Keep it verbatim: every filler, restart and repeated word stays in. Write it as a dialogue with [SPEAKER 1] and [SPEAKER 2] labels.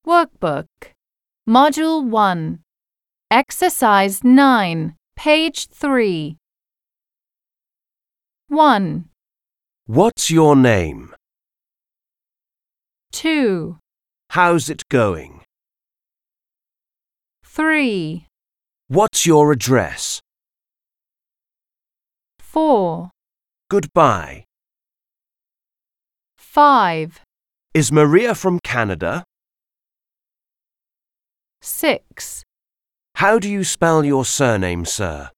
[SPEAKER 1] Workbook, Module one, Exercise nine, page three. one,
[SPEAKER 2] What's your name?
[SPEAKER 1] two,
[SPEAKER 2] How's it going?
[SPEAKER 1] three,
[SPEAKER 2] What's your address?
[SPEAKER 1] four,
[SPEAKER 2] Goodbye.
[SPEAKER 1] five,
[SPEAKER 2] Is Maria from Canada?
[SPEAKER 1] six.
[SPEAKER 2] How do you spell your surname, sir?